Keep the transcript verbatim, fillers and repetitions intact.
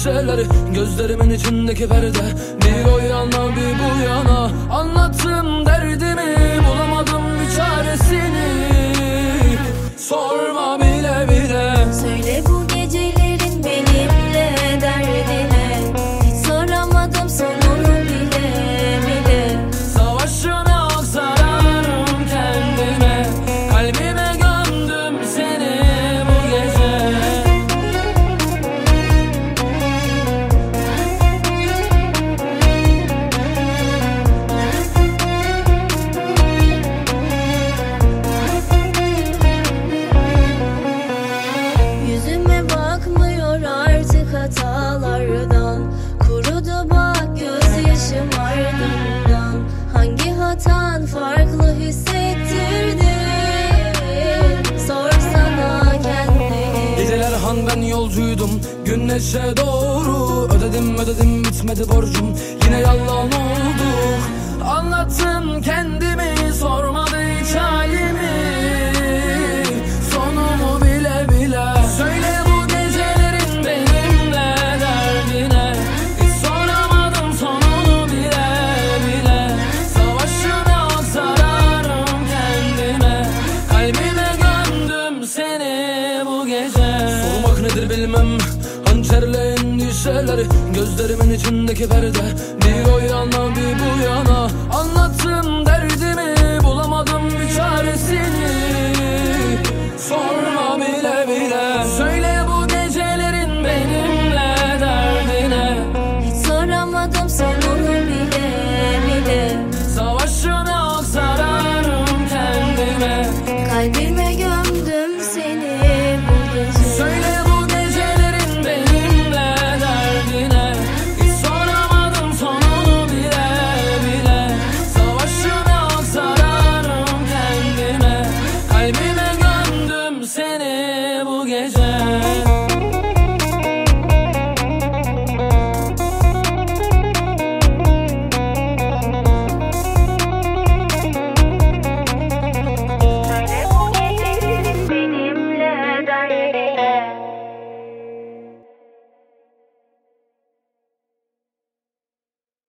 endişeleri, gözlerimin içindeki perde. Bir o yana bir bu yana, anlattım derdimi, bulamadım bir çaresini. Sorma bile bile. Söyle bu gecelerin benimle derdine, hiç soramadım sonunu bile bile. Savaşına sararım kendime, kalbime gömdüm seni bu gece. Yüzüme bakmıyor artık hatalardan, kurudu bak gözyaşım ardından. Hangi hatan farklı hissettirdi, sorsana kendine. Geceler han ben yolcuydum, güneşe doğru. Ödedim ödedim bitmedi borcum, yine yalan olduk. Anlattım kendimi, sormadı hiç halimi, sonumu bile bile. Söyle bu gecelerin benimle derdine, hiç soramadım sonunu bile bile. Savaşına sararım kendime, kalbime gömdüm seni bu gece. Sormak nedir bilmem, hançerle endişeleri, gözlerimin içindeki perde. Bir o yana bir bu yana, anlattım derdimi, bulamadım bir çaresini. Sorma bile bile. Söyle bu gecelerin benimle derdine, Hiç soramadım sonunu bile bile. savaşına sararım kendime, Kalbime gömdüm seni bu gece. söyle bu gecelerin benimle derdine, hiç soramadım sonunu bile bile. Savaşına sararım kendime, kalbime gömdüm seni